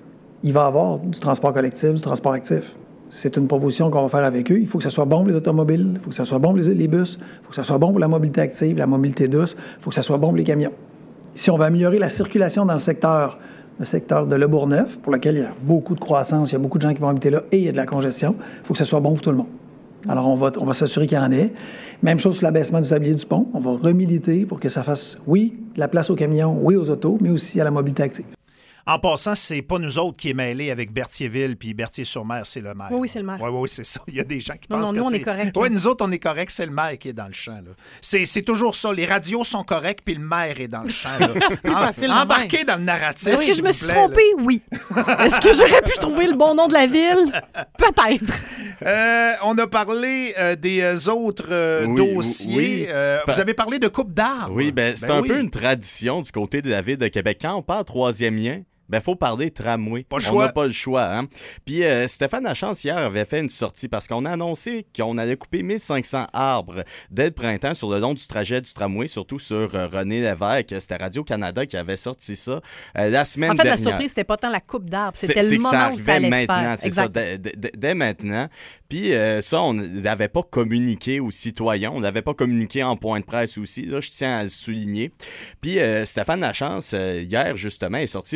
Speaker 8: il va avoir du transport collectif, du transport actif. C'est une proposition qu'on va faire avec eux. Il faut que ça soit bon pour les automobiles, il faut que ça soit bon pour les, les bus, il faut que ça soit bon pour la mobilité active, la mobilité douce, il faut que ça soit bon pour les camions. Si on veut améliorer la circulation dans le secteur, le secteur de Le Bourgneuf, pour lequel il y a beaucoup de croissance, il y a beaucoup de gens qui vont habiter là et il y a de la congestion, il faut que ça soit bon pour tout le monde. Alors, on va, on va s'assurer qu'il y en ait. Même chose sur l'abaissement du tablier du pont. On va remiliter pour que ça fasse, oui, de la place aux camions, oui, aux autos, mais aussi à la mobilité active.
Speaker 2: En passant, c'est pas nous autres qui est mêlés avec Berthierville puis Berthier-sur-Mer, c'est le maire.
Speaker 4: Oui, oui, c'est le maire.
Speaker 2: Oui, oui, c'est ça. Il y a des gens qui
Speaker 4: non,
Speaker 2: pensent
Speaker 4: non,
Speaker 2: que
Speaker 4: nous,
Speaker 2: c'est...
Speaker 4: on est correct.
Speaker 2: Oui, nous autres, on est correct, c'est le maire qui est dans le champ. Là. C'est, c'est toujours ça. Les radios sont correctes puis le maire est dans le champ. Là.
Speaker 3: c'est plus
Speaker 2: en,
Speaker 3: facile.
Speaker 2: Embarqué dans le narratif.
Speaker 4: Est-ce que je me
Speaker 2: vous
Speaker 4: suis
Speaker 2: plaît,
Speaker 4: trompée?
Speaker 2: Là.
Speaker 4: Oui. Est-ce que j'aurais pu trouver le bon nom de la ville? Peut-être.
Speaker 2: Euh, on a parlé euh, des autres euh,
Speaker 7: oui,
Speaker 2: dossiers.
Speaker 7: Oui.
Speaker 2: Euh,
Speaker 7: pa-
Speaker 2: vous avez parlé de coupe d'arbres.
Speaker 7: Oui, ben, c'est
Speaker 2: ben
Speaker 7: un
Speaker 2: oui.
Speaker 7: peu une tradition du côté de la ville de Québec. Quand on parle troisième lien, ben, il faut parler tramway.
Speaker 2: Pas le
Speaker 7: on
Speaker 2: choix.
Speaker 7: n'a pas le choix. Hein? Puis euh, Stéphane Lachance, hier, avait fait une sortie parce qu'on a annoncé qu'on allait couper mille cinq cents arbres dès le printemps sur le long du trajet du tramway, surtout sur euh, René Lévesque. C'était Radio-Canada qui avait sorti ça euh, la semaine
Speaker 4: En fait,
Speaker 7: dernière.
Speaker 4: la surprise, c'était pas tant la coupe d'arbres, c'était
Speaker 7: c'est,
Speaker 4: le
Speaker 7: c'est
Speaker 4: moment
Speaker 7: que ça
Speaker 4: où ça
Speaker 7: arrivait
Speaker 4: allait
Speaker 7: maintenant,
Speaker 4: se faire.
Speaker 7: c'est
Speaker 4: Exact.
Speaker 7: ça, dès, dès, dès maintenant. Puis euh, ça, on n'avait pas communiqué aux citoyens, on n'avait pas communiqué en point de presse aussi, là, je tiens à le souligner. Puis euh, Stéphane Lachance, euh, hier, justement, est sorti pour dénoncer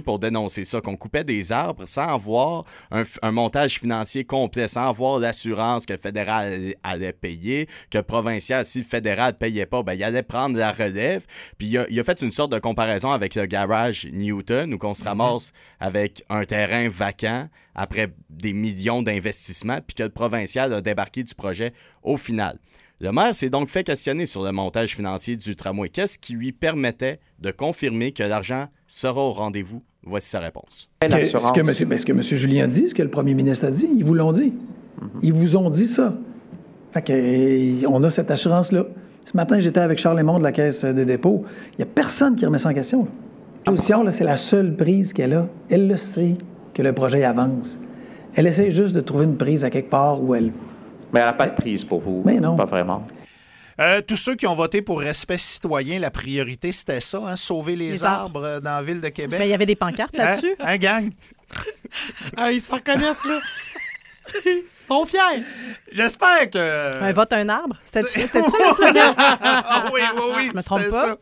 Speaker 7: annoncé ça, qu'on coupait des arbres sans avoir un, un montage financier complet, sans avoir l'assurance que le fédéral allait, allait payer, que le provincial, si le fédéral ne payait pas, ben, il allait prendre la relève. Puis il a, il a fait une sorte de comparaison avec le garage Newton, où on se ramasse avec un terrain vacant après des millions d'investissements, puis que le provincial a débarqué du projet au final. Le maire s'est donc fait questionner sur le montage financier du tramway. Qu'est-ce qui lui permettait de confirmer que l'argent sera au rendez-vous? Voici sa réponse.
Speaker 8: Ce que, ce que, monsieur, ben, ce que M. Julien dit, ce que le premier ministre a dit, ils vous l'ont dit. Mm-hmm. Ils vous ont dit ça. Fait que, on a cette assurance-là. Ce matin, j'étais avec Charles Lemond de la Caisse des dépôts. Il n'y a personne qui remet ça en question. La position, là, c'est la seule prise qu'elle a. Elle le sait que le projet avance. Elle essaie juste de trouver une prise à quelque part où elle...
Speaker 9: Mais elle n'a pas de prise pour vous.
Speaker 8: Mais non.
Speaker 9: Pas vraiment.
Speaker 2: Euh, tous ceux qui ont voté pour respect citoyen, la priorité, c'était ça, hein, sauver les, les arbres, arbres dans la ville de Québec.
Speaker 4: Ben, il y avait des pancartes là-dessus.
Speaker 2: Hein, hein gang?
Speaker 3: Ah, ils s'en reconnaissent, là. Ils sont fiers.
Speaker 2: J'espère que...
Speaker 4: Un vote, un arbre? C'était ça, le slogan?
Speaker 2: Ah oui, oui, oui.
Speaker 4: Je me trompe pas.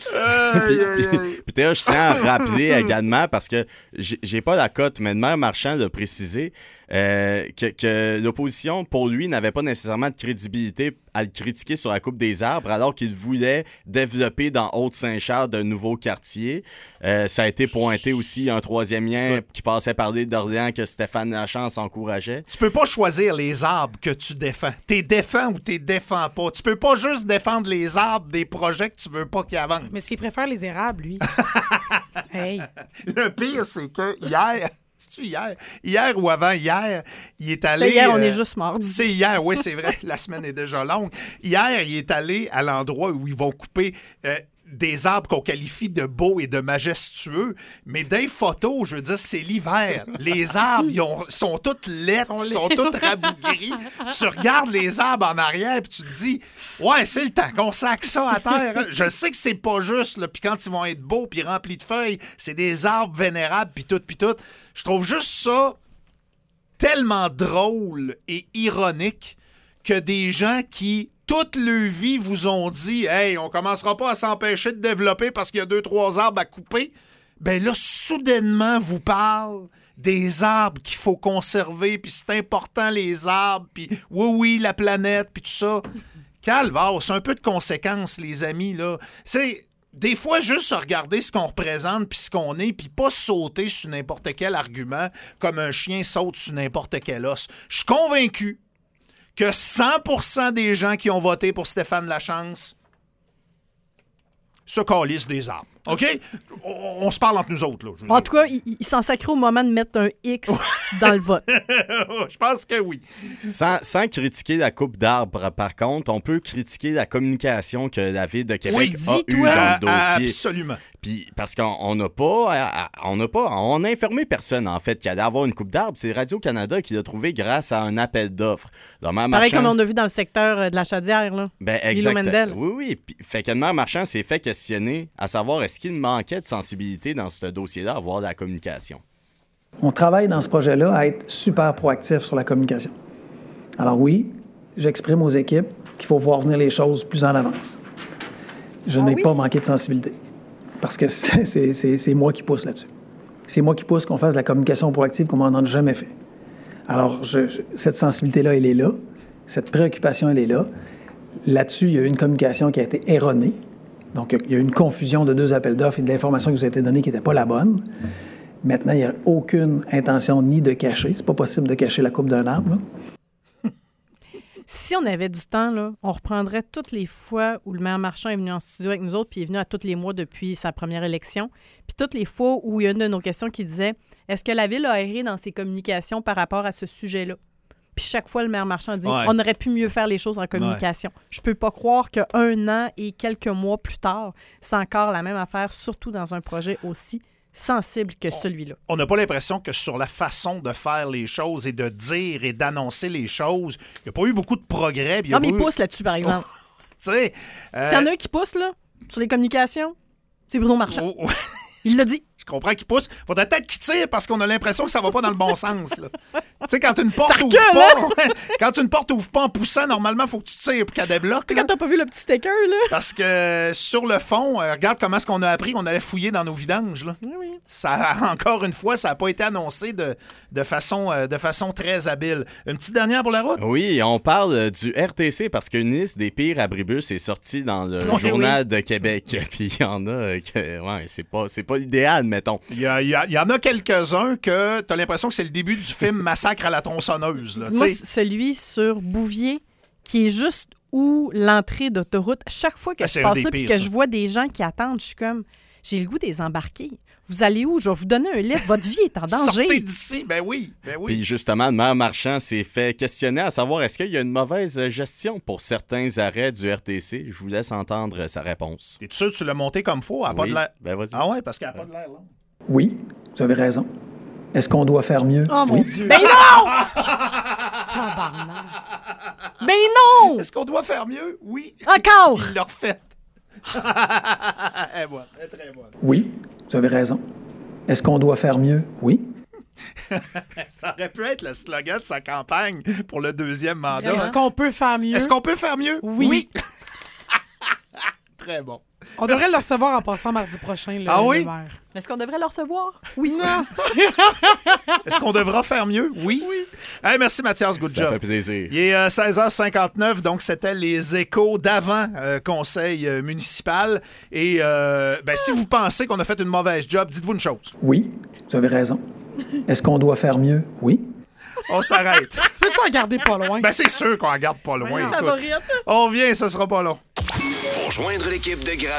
Speaker 7: Puis je tiens à rappeler également, parce que j'ai pas la cote, mais le maire Marchand l'a précisé, euh, que, que l'opposition, pour lui, n'avait pas nécessairement de crédibilité à le critiquer sur la coupe des arbres, alors qu'il voulait développer dans Haute-Saint-Charles de nouveaux quartiers. Euh, ça a été pointé aussi, un troisième lien qui passait par l'île d'Orléans que Stéphane Lachance encourageait.
Speaker 2: Tu peux pas choisir les arbres que tu défends. T'es défends ou t'es défends pas. Tu peux pas juste défendre les arbres des projets que tu veux pas qu'ils avancent.
Speaker 3: Mais s'il préfère les érables, lui. Hey.
Speaker 2: Le pire, c'est que hier... C'est-tu hier? Hier ou avant-hier, il est allé...
Speaker 4: C'est hier,
Speaker 2: euh,
Speaker 4: on est juste mort.
Speaker 2: C'est hier, oui, c'est vrai. La semaine est déjà longue. Hier, il est allé à l'endroit où ils vont couper... Euh, des arbres qu'on qualifie de beaux et de majestueux, mais des photos, je veux dire, c'est l'hiver. Les arbres, ils ont, sont toutes laides, sont, sont toutes rabougris. Tu regardes les arbres en arrière, puis tu te dis, ouais, c'est le temps qu'on sac ça à terre. Je sais que c'est pas juste, là, puis quand ils vont être beaux, puis remplis de feuilles, c'est des arbres vénérables, puis tout, puis tout. Je trouve juste ça tellement drôle et ironique que des gens qui... toute leur vie vous ont dit « Hey, on commencera pas à s'empêcher de développer parce qu'il y a deux, trois arbres à couper. » Ben là, soudainement, vous parle des arbres qu'il faut conserver, puis c'est important les arbres, puis oui, oui, la planète, puis tout ça. Calvaire, c'est un peu de conséquences, les amis, là. C'est... Des fois, juste regarder ce qu'on représente puis ce qu'on est, puis pas sauter sur n'importe quel argument comme un chien saute sur n'importe quel os. Je suis convaincu que cent pour cent des gens qui ont voté pour Stéphane Lachance se calissent des arbres. OK? On, on se parle entre nous autres, là.
Speaker 4: En dire. Tout cas, il, il s'en sacrait au moment de mettre un X dans le vote.
Speaker 2: Je pense que oui.
Speaker 7: Sans, sans critiquer la coupe d'arbres, par contre, on peut critiquer la communication que la Ville de Québec
Speaker 2: oui,
Speaker 7: a eue dans le dossier.
Speaker 2: Absolument.
Speaker 7: Puis, parce qu'on n'a pas, on n'a pas, on a informé personne, en fait, qu'il allait avoir une coupe d'arbres. C'est Radio-Canada qui l'a trouvé grâce à un appel d'offres. Le maire
Speaker 4: Pareil
Speaker 7: Marchand,
Speaker 4: comme on a vu dans le secteur de la Chaudière, là.
Speaker 7: Ben, exact. Oui, oui. Puis, fait que le maire Marchand s'est fait questionner à savoir est-ce qu'il manquait de sensibilité dans ce dossier-là à avoir de la communication.
Speaker 8: On travaille dans ce projet-là à être super proactif sur la communication. Alors oui, j'exprime aux équipes qu'il faut voir venir les choses plus en avance. Je
Speaker 4: ah
Speaker 8: n'ai
Speaker 4: oui?
Speaker 8: pas manqué de sensibilité. Parce que c'est, c'est, c'est, c'est moi qui pousse là-dessus. C'est moi qui pousse qu'on fasse de la communication proactive comme on n'en a jamais fait. Alors, je, je, cette sensibilité-là, elle est là. Cette préoccupation, elle est là. Là-dessus, il y a eu une communication qui a été erronée. Donc, il y a eu une confusion de deux appels d'offres et de l'information qui vous a été donnée qui n'était pas la bonne. Maintenant, il n'y a aucune intention ni de cacher. C'est pas possible de cacher la coupe d'un arbre, là.
Speaker 4: Si on avait du temps, là, on reprendrait toutes les fois où le maire Marchand est venu en studio avec nous autres, puis il est venu à tous les mois depuis sa première élection, puis toutes les fois où il y a une de nos questions qui disait « Est-ce que la Ville a erré dans ses communications par rapport à ce sujet-là? » Puis chaque fois, le maire Marchand dit ouais. « On aurait pu mieux faire les choses en communication. Ouais. » Je peux pas croire qu'un an et quelques mois plus tard, c'est encore la même affaire, surtout dans un projet aussi sensible que celui-là.
Speaker 2: On n'a pas l'impression que sur la façon de faire les choses et de dire et d'annoncer les choses, il n'y a pas eu beaucoup de progrès.
Speaker 4: Non, mais il
Speaker 2: eu...
Speaker 4: pousse là-dessus, par exemple.
Speaker 2: Tu sais...
Speaker 4: Euh... S'il y en a un qui pousse, là, sur les communications, c'est Bruno Marchand.
Speaker 2: Oh, oh.
Speaker 4: Il l'a dit.
Speaker 2: Je comprends qu'il pousse. Faudrait peut-être qu'il tire parce qu'on a l'impression que ça va pas dans le bon sens. Tu sais, quand une porte
Speaker 4: Ça
Speaker 2: ouvre
Speaker 4: recule,
Speaker 2: pas, quand une porte ouvre pas en poussant, normalement, il faut que tu tires pour qu'elle débloque.
Speaker 4: Tu sais, quand t'as pas vu le petit sticker, là.
Speaker 2: Parce que sur le fond, euh, regarde comment est-ce qu'on a appris qu'on allait fouiller dans nos vidanges. Là.
Speaker 4: Oui, oui.
Speaker 2: Ça, encore une fois, ça n'a pas été annoncé de, de, façon, euh, de façon très habile. Une petite dernière pour la route?
Speaker 7: Oui, on parle euh, du R T C parce qu'une liste des pires abribus est sortie dans le
Speaker 2: Oui,
Speaker 7: Journal de Québec. Puis il y en a euh, que, ouais, c'est pas, c'est pas idéal, mettons.
Speaker 2: Il y, a, il y, a, il y en a quelques-uns que tu as l'impression que c'est le début du film Massacre à la tronçonneuse. Là,
Speaker 4: Moi,
Speaker 2: t'sais.
Speaker 4: celui sur Bouvier, qui est juste où l'entrée d'autoroute, chaque fois que
Speaker 2: Ah,
Speaker 4: je
Speaker 2: c'est un
Speaker 4: passe
Speaker 2: des
Speaker 4: là puis
Speaker 2: pires,
Speaker 4: que
Speaker 2: ça.
Speaker 4: je vois des gens qui attendent, je suis comme, j'ai le goût des embarquer. Vous allez où? Je vais vous donner un livre. Votre vie est en danger.
Speaker 2: Sortez d'ici, ben oui, ben oui.
Speaker 7: Puis justement, le maire Marchand s'est fait questionner à savoir est-ce qu'il y a une mauvaise gestion pour certains arrêts du R T C. Je vous laisse entendre sa réponse.
Speaker 2: T'es sûr que tu l'as monté comme faux? Elle a pas
Speaker 7: Oui,
Speaker 2: de l'air.
Speaker 7: ben vas-y.
Speaker 2: Ah ouais, parce qu'elle n'a pas de l'air, là.
Speaker 8: Oui, vous avez raison. Est-ce qu'on doit faire mieux?
Speaker 3: Oh mon
Speaker 8: Oui.
Speaker 3: Dieu.
Speaker 4: Ben non! Tabarnak. Ben non!
Speaker 2: Est-ce qu'on doit faire mieux? Oui.
Speaker 4: Encore!
Speaker 2: Il l'a refait. Elle est bonne, elle est très bonne.
Speaker 8: Oui, vous avez raison. Est-ce qu'on doit faire mieux? Oui.
Speaker 2: Ça aurait pu être le slogan de sa campagne pour le deuxième mandat.
Speaker 3: Est-ce
Speaker 2: hein?
Speaker 3: qu'on peut faire mieux?
Speaker 2: Est-ce qu'on peut faire mieux?
Speaker 3: Oui.
Speaker 2: Très bon.
Speaker 3: On devrait le recevoir en passant mardi prochain, le,
Speaker 2: Ah oui?
Speaker 3: le maire.
Speaker 4: Est-ce qu'on devrait le recevoir?
Speaker 3: Oui. Non.
Speaker 2: Est-ce qu'on devra faire mieux? Oui. Oui. Hey, merci Mathias, good
Speaker 7: Ça
Speaker 2: job.
Speaker 7: fait plaisir.
Speaker 2: Il est euh, seize heures cinquante-neuf, donc c'était les échos d'avant euh, conseil euh, municipal. Et euh, ben, si vous pensez qu'on a fait une mauvaise job, dites-vous une chose.
Speaker 8: Oui, vous avez raison. Est-ce qu'on doit faire mieux? Oui.
Speaker 2: On s'arrête.
Speaker 3: Tu peux-tu en garder pas loin?
Speaker 2: Ben, c'est sûr qu'on regarde pas loin.
Speaker 4: Ma
Speaker 2: écoute.
Speaker 4: favorite.
Speaker 2: On vient, ça sera pas long.
Speaker 10: Pour joindre l'équipe de Grave